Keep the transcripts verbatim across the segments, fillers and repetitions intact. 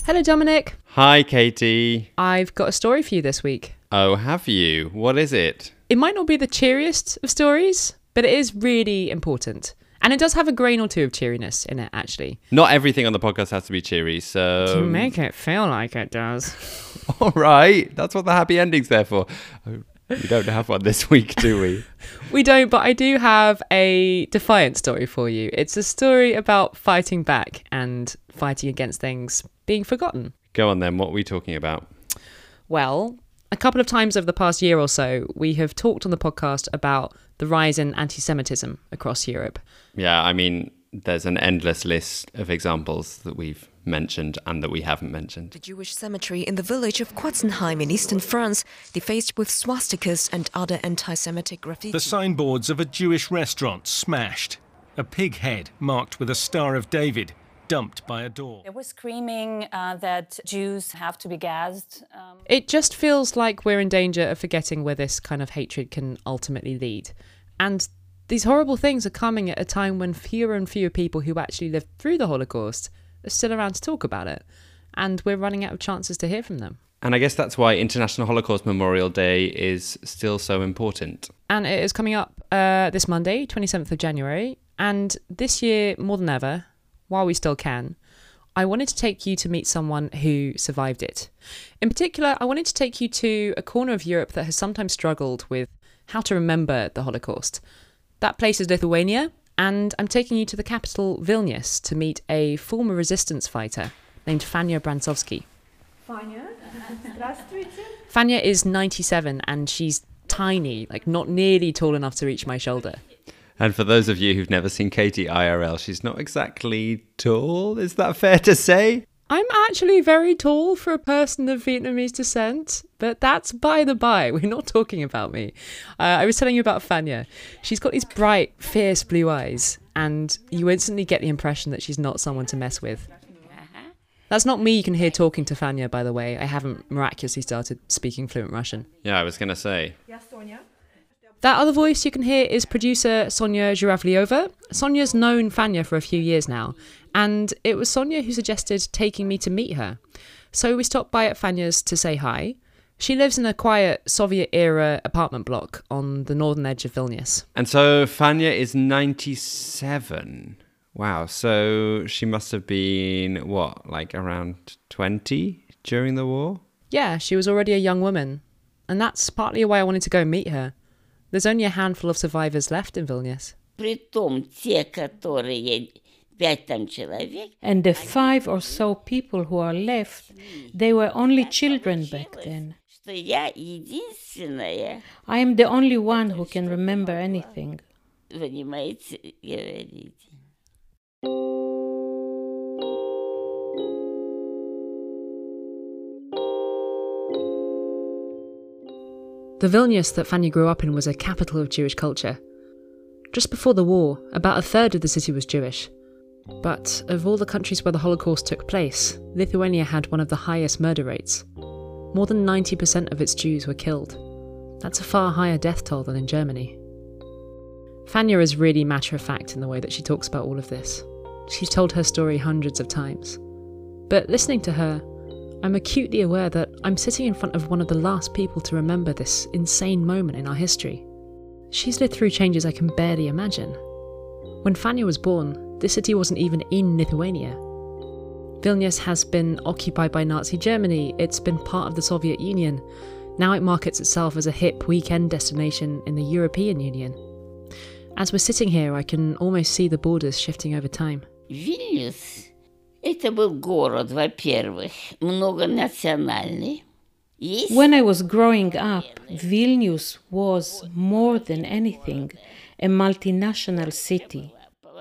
Hello, Dominic. Hi, Katie. I've got a story for you this week. Oh, have you? What is it? It might not be the cheeriest of stories, but it is really important. And it does have a grain or two of cheeriness in it, actually. Not everything on the podcast has to be cheery, so... You make it feel like it does. All right. That's what the happy ending's there for. Oh, we don't have one this week, do we? We don't, but I do have a defiant story for you. It's a story about fighting back and fighting against things being forgotten. Go on then. What are we talking about? Well, a couple of times over the past year or so, we have talked on the podcast about the rise in anti-Semitism across Europe. Yeah, I mean, there's an endless list of examples that we've mentioned and that we haven't mentioned. The Jewish cemetery in the village of Quatzenheim in eastern France, defaced with swastikas and other anti-Semitic graffiti. The signboards of a Jewish restaurant smashed. A pig head marked with a Star of David dumped by a door. They were screaming uh, that Jews have to be gassed. Um... It just feels like we're in danger of forgetting where this kind of hatred can ultimately lead. And these horrible things are coming at a time when fewer and fewer people who actually lived through the Holocaust are still around to talk about it. And we're running out of chances to hear from them. And I guess that's why International Holocaust Memorial Day is still so important. And it is coming up uh, this Monday, twenty-seventh of January. And this year, more than ever, while we still can, I wanted to take you to meet someone who survived it. In particular, I wanted to take you to a corner of Europe that has sometimes struggled with how to remember the Holocaust. That place is Lithuania, and I'm taking you to the capital, Vilnius, to meet a former resistance fighter named Fania Brantsovsky. Fania, здравствуйте. Fania is ninety-seven, and she's tiny, like not nearly tall enough to reach my shoulder. And for those of you who've never seen Katie I R L, she's not exactly tall. Is that fair to say? I'm actually very tall for a person of Vietnamese descent, but that's by the by. We're not talking about me. Uh, I was telling you about Fania. She's got these bright, fierce blue eyes, and you instantly get the impression that she's not someone to mess with. That's not me you can hear talking to Fania, by the way. I haven't miraculously started speaking fluent Russian. Yeah, I was going to say. Я Соня. That other voice you can hear is producer Sonia Zhuravlyova. Sonia's known Fania for a few years now, and it was Sonia who suggested taking me to meet her. So we stopped by at Fania's to say hi. She lives in a quiet Soviet-era apartment block on the northern edge of Vilnius. And so Fania is ninety-seven. Wow, so she must have been, what, like around twenty during the war? Yeah, she was already a young woman, and that's partly why I wanted to go meet her. There's only a handful of survivors left in Vilnius. And the five or so people who are left, they were only children back then. I am the only one who can remember anything. The Vilnius that Fania grew up in was a capital of Jewish culture. Just before the war, about a third of the city was Jewish. But of all the countries where the Holocaust took place, Lithuania had one of the highest murder rates. More than ninety percent of its Jews were killed. That's a far higher death toll than in Germany. Fania is really matter-of-fact in the way that she talks about all of this. She's told her story hundreds of times. But listening to her, I'm acutely aware that I'm sitting in front of one of the last people to remember this insane moment in our history. She's lived through changes I can barely imagine. When Fania was born, this city wasn't even in Lithuania. Vilnius has been occupied by Nazi Germany, it's been part of the Soviet Union. Now it markets itself as a hip weekend destination in the European Union. As we're sitting here, I can almost see the borders shifting over time. Vilnius. Это был город, во-первых, многонациональный. When I was growing up, Vilnius was, more than anything, a multinational city.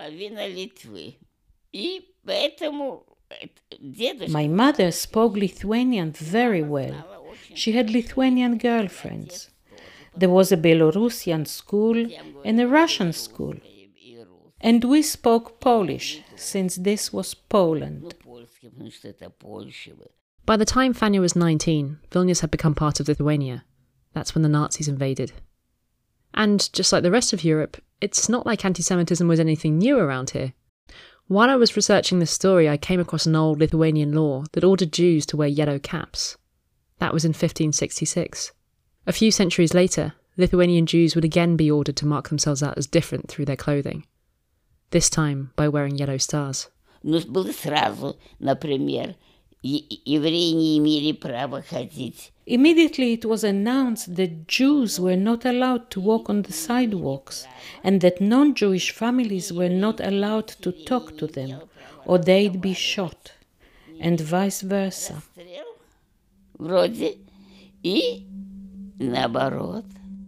My mother spoke Lithuanian very well. She had Lithuanian girlfriends. There was a Belarusian school and a Russian school. And we spoke Polish, since this was Poland. By the time Fania was nineteen, Vilnius had become part of Lithuania. That's when the Nazis invaded. And just like the rest of Europe, it's not like anti-Semitism was anything new around here. While I was researching this story, I came across an old Lithuanian law that ordered Jews to wear yellow caps. That was in fifteen sixty-six. A few centuries later, Lithuanian Jews would again be ordered to mark themselves out as different through their clothing, this time by wearing yellow stars. Immediately it was announced that Jews were not allowed to walk on the sidewalks and that non-Jewish families were not allowed to talk to them or they'd be shot, and vice versa. Вроде и наоборот.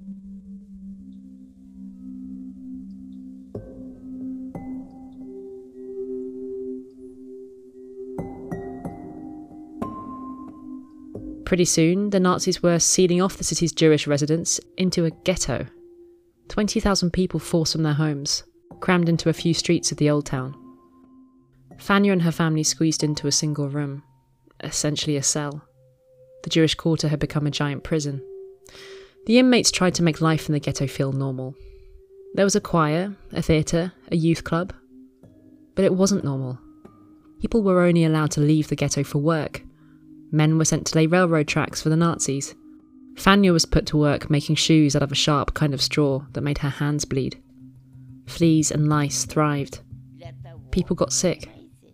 Pretty soon, the Nazis were sealing off the city's Jewish residents into a ghetto. twenty thousand people forced from their homes, crammed into a few streets of the old town. Fanya and her family squeezed into a single room, essentially a cell. The Jewish quarter had become a giant prison. The inmates tried to make life in the ghetto feel normal. There was a choir, a theatre, a youth club. But it wasn't normal. People were only allowed to leave the ghetto for work. Men were sent to lay railroad tracks for the Nazis. Fanya was put to work making shoes out of a sharp kind of straw that made her hands bleed. Fleas and lice thrived. People got sick.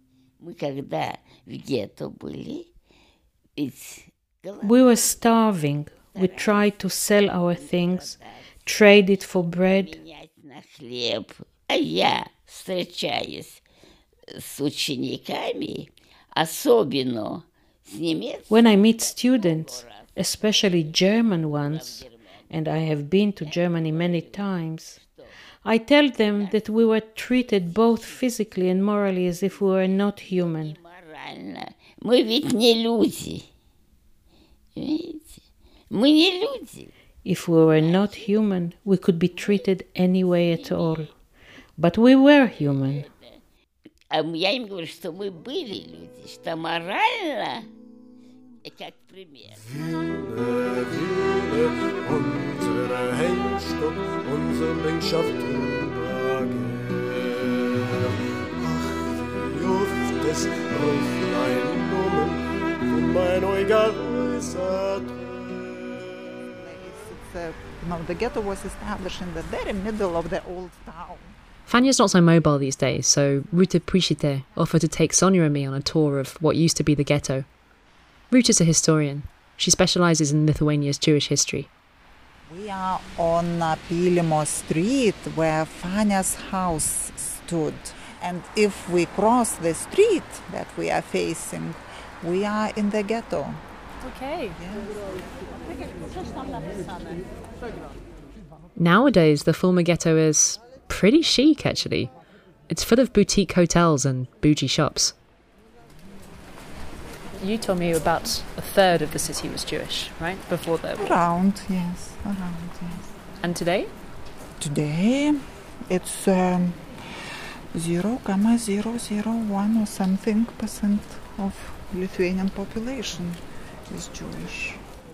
We were starving. We tried to sell our things, trade it for bread. When I meet students, especially German ones, and I have been to Germany many times, I tell them that we were treated both physically and morally as if we were not human. If we were not human, we could be treated any way at all. But we were human. Я им говорю, что мы были люди, что морально, как пример. Unsere Heimstatt, unsere Längschaft Ach, wie oft es Ruflein nummen, und mein Euger Häuser The ghetto was established in the very middle of the old town. Fanya's not so mobile these days, so Ruta Pushite offered to take Sonia and me on a tour of what used to be the ghetto. Ruta's a historian. She specialises in Lithuania's Jewish history. We are on uh, Pylimo Street, where Fanya's house stood. And if we cross the street that we are facing, we are in the ghetto. Okay. Yes. Nowadays, the former ghetto is pretty chic, actually. It's full of boutique hotels and bougie shops. You told me about a third of the city was Jewish, right? Before the war. Around, yes. Around, yes. And today? Today, it's um, zero point zero zero one or something percent of Lithuanian population is Jewish.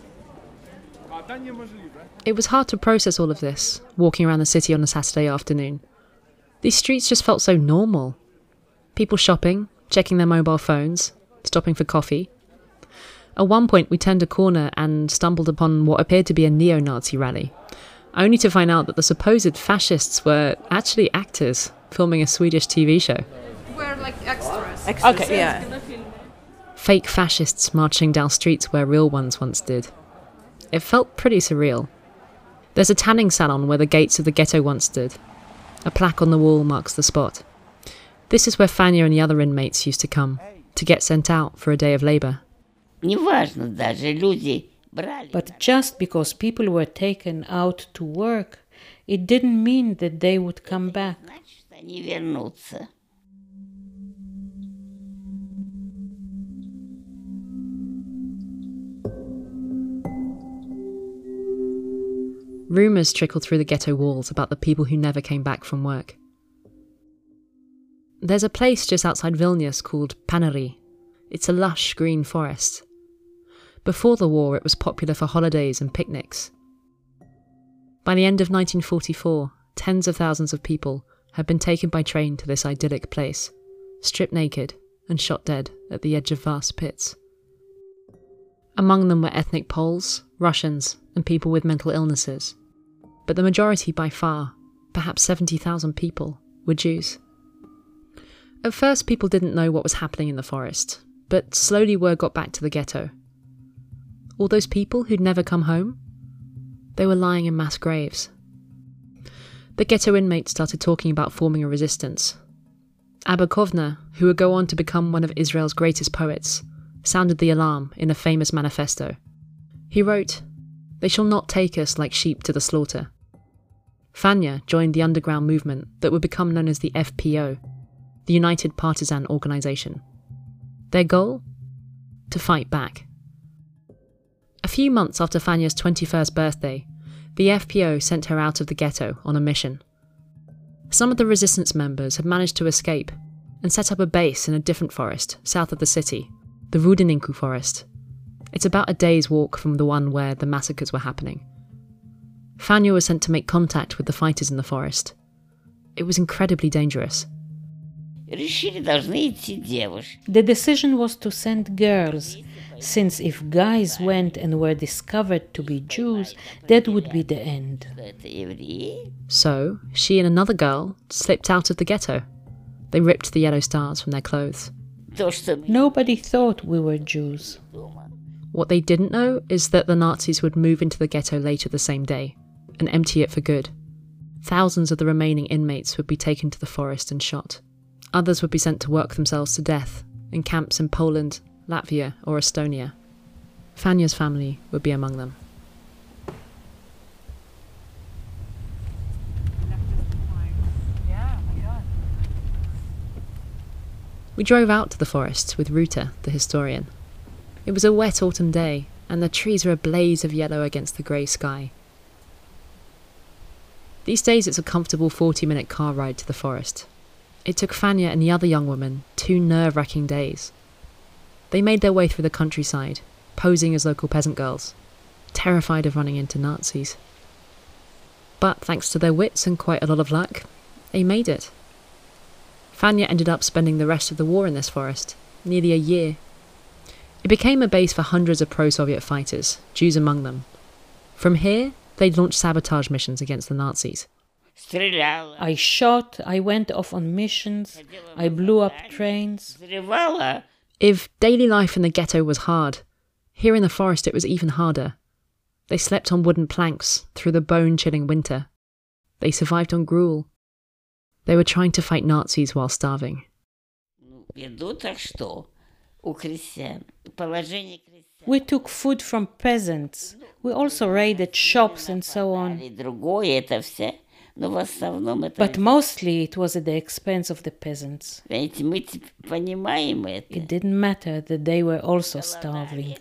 It was hard to process all of this, walking around the city on a Saturday afternoon. These streets just felt so normal. People shopping, checking their mobile phones, stopping for coffee. At one point we turned a corner and stumbled upon what appeared to be a neo-Nazi rally, only to find out that the supposed fascists were actually actors filming a Swedish T V show. We're like extras. extras. Okay, yeah. Fake fascists marching down streets where real ones once did. It felt pretty surreal. There's a tanning salon where the gates of the ghetto once stood. A plaque on the wall marks the spot. This is where Fanya and the other inmates used to come, to get sent out for a day of labour. But just because people were taken out to work, it didn't mean that they would come back. Rumours trickled through the ghetto walls about the people who never came back from work. There's a place just outside Vilnius called Paneriai. It's a lush green forest. Before the war, it was popular for holidays and picnics. By the end of nineteen forty-four, tens of thousands of people had been taken by train to this idyllic place. stripped naked and shot dead at the edge of vast pits. Among them were ethnic Poles, Russians, and people with mental illnesses. But the majority by far, perhaps seventy thousand people, were Jews. At first, people didn't know what was happening in the forest, but slowly word got back to the ghetto. All those people who'd never come home? They were lying in mass graves. The ghetto inmates started talking about forming a resistance. Abba Kovner, who would go on to become one of Israel's greatest poets, sounded the alarm in a famous manifesto. He wrote, "They shall not take us like sheep to the slaughter." Fanya joined the underground movement that would become known as the F P O, the United Partisan Organization. Their goal? To fight back. A few months after Fanya's twenty-first birthday, the F P O sent her out of the ghetto on a mission. Some of the resistance members had managed to escape and set up a base in a different forest south of the city, the Rudininku forest. It's about a day's walk from the one where the massacres were happening. Fanya was sent to make contact with the fighters in the forest. It was incredibly dangerous. The decision was to send girls, since if guys went and were discovered to be Jews, that would be the end. So, she and another girl slipped out of the ghetto. They ripped the yellow stars from their clothes. Nobody thought we were Jews. What they didn't know is that the Nazis would move into the ghetto later the same day and empty it for good. Thousands of the remaining inmates would be taken to the forest and shot. Others would be sent to work themselves to death in camps in Poland, Latvia or Estonia. Fanya's family would be among them. We drove out to the forest with Ruta, the historian. It was a wet autumn day, and the trees were a blaze of yellow against the grey sky. These days it's a comfortable forty-minute car ride to the forest. It took Fanya and the other young woman two nerve-wracking days. They made their way through the countryside, posing as local peasant girls, terrified of running into Nazis. But thanks to their wits and quite a lot of luck, they made it. Fanya ended up spending the rest of the war in this forest, nearly a year. It became a base for hundreds of pro-Soviet fighters, Jews among them. From here, they'd launched sabotage missions against the Nazis. I shot, I went off on missions, I blew up trains. If daily life in the ghetto was hard, here in the forest it was even harder. They slept on wooden planks through the bone-chilling winter. They survived on gruel. They were trying to fight Nazis while starving. We took food from peasants. We also raided shops and so on. But mostly it was at the expense of the peasants. It didn't matter that they were also starving.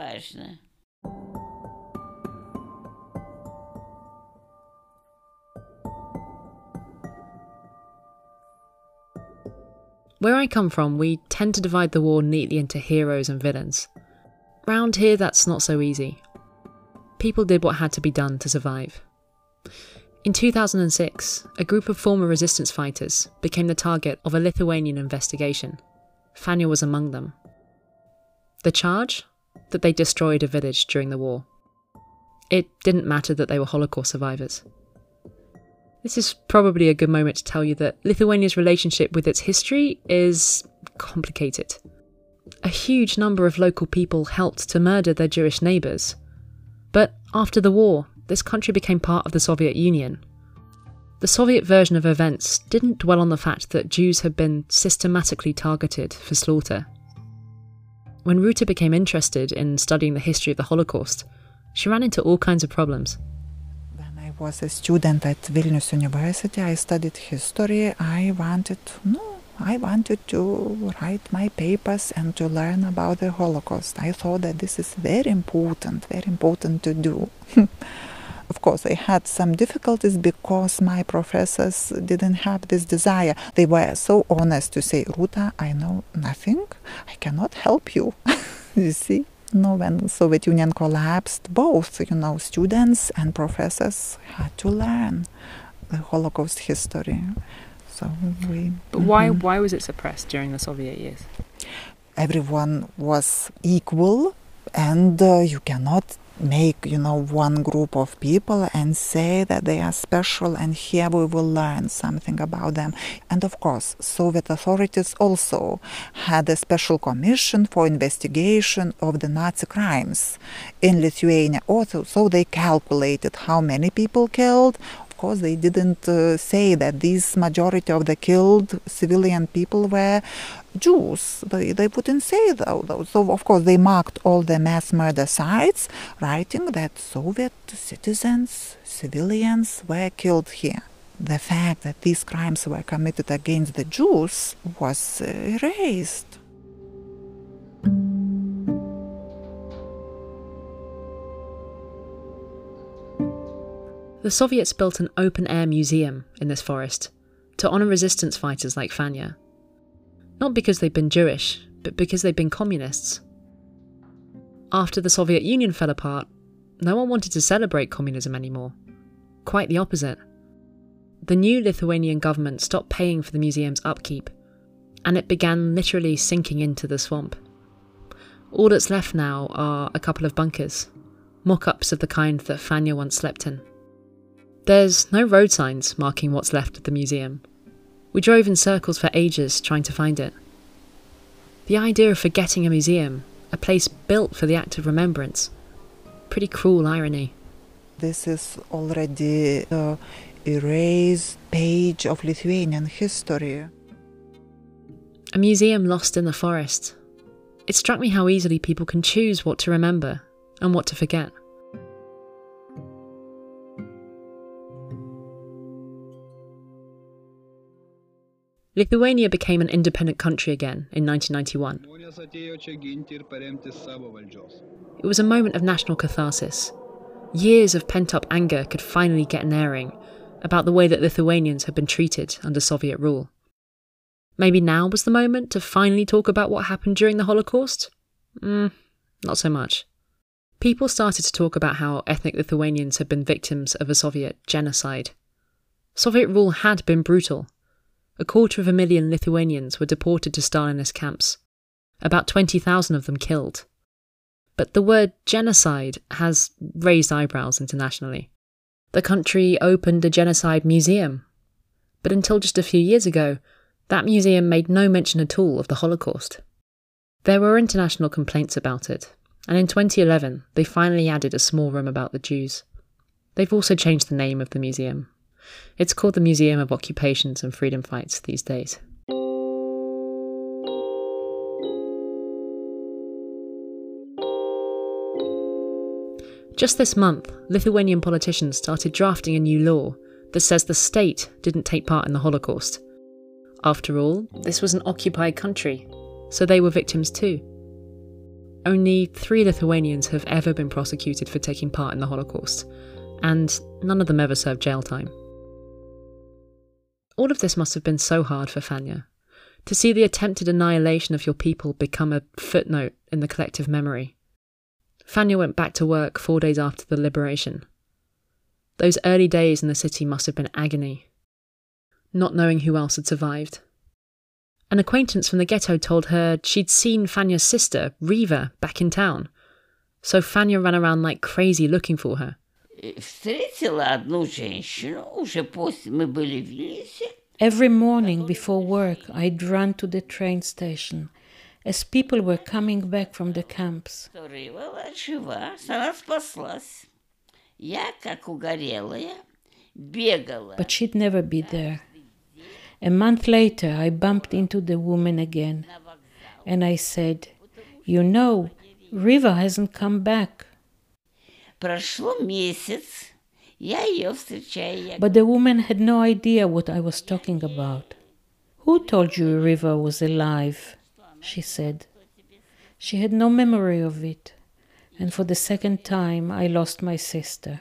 Where I come from, we tend to divide the war neatly into heroes and villains. Round here, that's not so easy. People did what had to be done to survive. In two thousand six, a group of former resistance fighters became the target of a Lithuanian investigation. Fanya was among them. The charge? That they destroyed a village during the war. It didn't matter that they were Holocaust survivors. This is probably a good moment to tell you that Lithuania's relationship with its history is complicated. A huge number of local people helped to murder their Jewish neighbours. But after the war, this country became part of the Soviet Union. The Soviet version of events didn't dwell on the fact that Jews had been systematically targeted for slaughter. When Ruta became interested in studying the history of the Holocaust, she ran into all kinds of problems. When I was a student at Vilnius University, I studied history. I wanted, no, I wanted to write my papers and to learn about the Holocaust. I thought that this is very important, very important to do. Of course, I had some difficulties because my professors didn't have this desire. They were so honest to say, Ruta, I know nothing. I cannot help you. You see? No, when the Soviet Union collapsed, both, you know, students and professors had to learn the Holocaust history. So we. But why mhm. why was it suppressed during the Soviet years? Everyone was equal, and uh, you cannot make, you know, one group of people and say that they are special and here we will learn something about them. And of course, Soviet authorities also had a special commission for investigation of the Nazi crimes in Lithuania also, so they calculated how many people killed. Of course, they didn't uh, say that this majority of the killed civilian people were Jews. They, they wouldn't say that. So, of course, they marked all the mass murder sites, writing that Soviet citizens, civilians were killed here. The fact that these crimes were committed against the Jews was uh, erased. The Soviets built an open-air museum in this forest to honour resistance fighters like Fanya. Not because they'd been Jewish, but because they'd been communists. After the Soviet Union fell apart, no one wanted to celebrate communism anymore. Quite the opposite. The new Lithuanian government stopped paying for the museum's upkeep, and it began literally sinking into the swamp. All that's left now are a couple of bunkers, mock-ups of the kind that Fanya once slept in. There's no road signs marking what's left of the museum. We drove in circles for ages trying to find it. The idea of forgetting a museum, a place built for the act of remembrance, pretty cruel irony. This is already the erased page of Lithuanian history. A museum lost in the forest. It struck me how easily people can choose what to remember and what to forget. Lithuania became an independent country again in nineteen ninety-one. It was a moment of national catharsis. Years of pent-up anger could finally get an airing about the way that Lithuanians had been treated under Soviet rule. Maybe now was the moment to finally talk about what happened during the Holocaust? Mm, not so much. People started to talk about how ethnic Lithuanians had been victims of a Soviet genocide. Soviet rule had been brutal. A quarter of a million Lithuanians were deported to Stalinist camps, about twenty thousand of them killed. But the word genocide has raised eyebrows internationally. The country opened a genocide museum, but until just a few years ago, that museum made no mention at all of the Holocaust. There were international complaints about it, and in twenty eleven they finally added a small room about the Jews. They've also changed the name of the museum. It's called the Museum of Occupations and Freedom Fights these days. Just this month, Lithuanian politicians started drafting a new law that says the state didn't take part in the Holocaust. After all, this was an occupied country, so they were victims too. Only three Lithuanians have ever been prosecuted for taking part in the Holocaust, and none of them ever served jail time. All of this must have been so hard for Fanya, to see the attempted annihilation of your people become a footnote in the collective memory. Fanya went back to work four days after the liberation. Those early days in the city must have been agony, not knowing who else had survived. An acquaintance from the ghetto told her she'd seen Fanya's sister, Riva, back in town, so Fanya ran around like crazy looking for her. Every morning before work, I'd run to the train station as people were coming back from the camps. But she'd never be there. A month later, I bumped into the woman again, and I said, "You know, Riva hasn't come back." But the woman had no idea what I was talking about. "Who told you Riva was alive?" she said. She had no memory of it, and for the second time I lost my sister.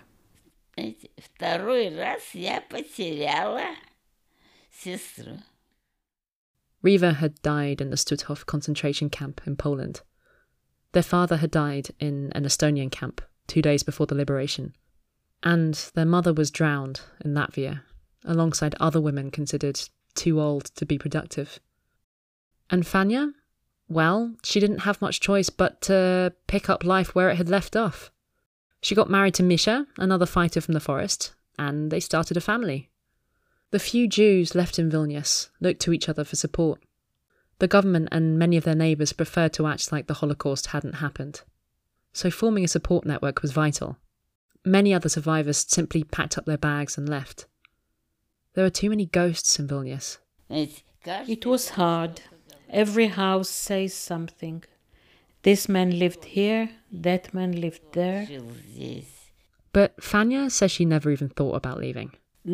Riva had died in the Stutthof concentration camp in Poland. Their father had died in an Estonian camp two days before the liberation, and their mother was drowned in Latvia, alongside other women considered too old to be productive. And Fania? Well, she didn't have much choice but to pick up life where it had left off. She got married to Misha, another fighter from the forest, and they started a family. The few Jews left in Vilnius looked to each other for support. The government and many of their neighbours preferred to act like the Holocaust hadn't happened. So forming a support network was vital. Many other survivors simply packed up their bags and left. There were too many ghosts in Vilnius. It was hard. Every house says something. This man lived here, that man lived there. But Fania says she never even thought about leaving.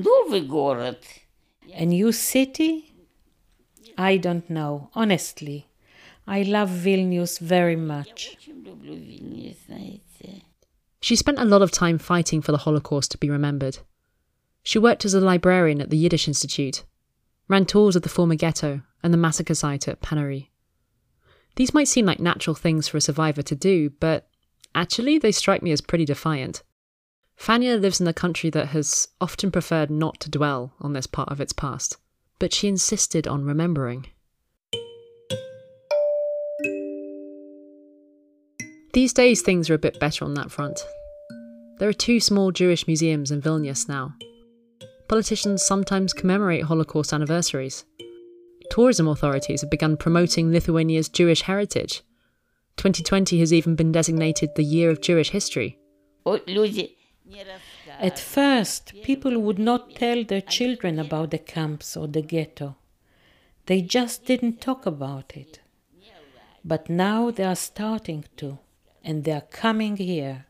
A new city? I don't know, honestly. I love Vilnius very much. She spent a lot of time fighting for the Holocaust to be remembered. She worked as a librarian at the Yiddish Institute, ran tours of the former ghetto and the massacre site at Panary. These might seem like natural things for a survivor to do, but actually they strike me as pretty defiant. Fania lives in a country that has often preferred not to dwell on this part of its past, but she insisted on remembering. These days things are a bit better on that front. There are two small Jewish museums in Vilnius now. Politicians sometimes commemorate Holocaust anniversaries. Tourism authorities have begun promoting Lithuania's Jewish heritage. twenty twenty has even been designated the Year of Jewish History. At first, people would not tell their children about the camps or the ghetto. They just didn't talk about it. But now they are starting to, and they are coming here.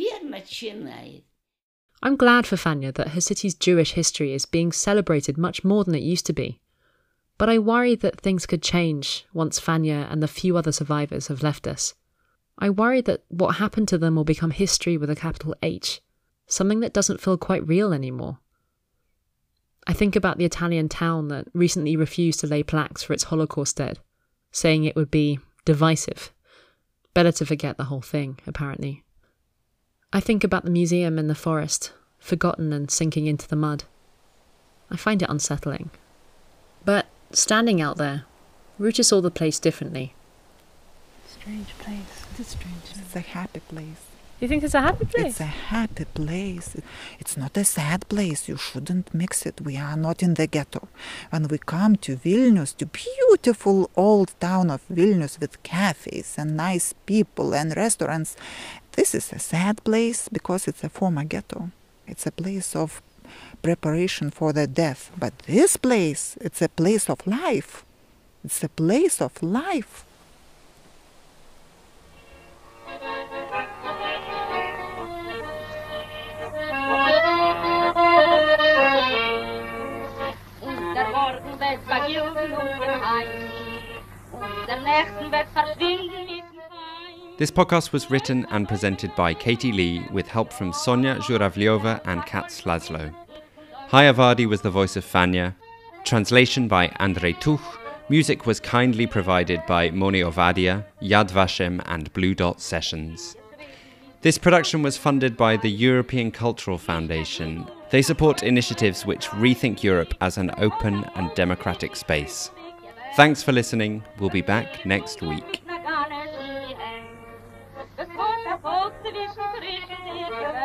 I'm glad for Fania that her city's Jewish history is being celebrated much more than it used to be. But I worry that things could change once Fania and the few other survivors have left us. I worry that what happened to them will become history with a capital H, something that doesn't feel quite real anymore. I think about the Italian town that recently refused to lay plaques for its Holocaust dead, saying it would be divisive. Better to forget the whole thing, apparently. I think about the museum in the forest, forgotten and sinking into the mud. I find it unsettling. But standing out there, Ruta saw the place differently. Strange place. It's a strange place. It's a happy place. You think it's a happy place? It's a happy place. It's not a sad place. You shouldn't mix it. We are not in the ghetto. When we come to Vilnius, to beautiful old town of Vilnius with cafes and nice people and restaurants, this is a sad place because it's a former ghetto. It's a place of preparation for the death. But this place, it's a place of life. It's a place of life. This podcast was written and presented by Katie Lee with help from Sonia Zhuravlyova and Kat Slaslow. Haya Vardi was the voice of Fania. Translation by Andrei Tuch. Music was kindly provided by Moni Ovadia, Yad Vashem and Blue Dot Sessions. This production was funded by the European Cultural Foundation. They support initiatives which rethink Europe as an open and democratic space. Thanks for listening. We'll be back next week.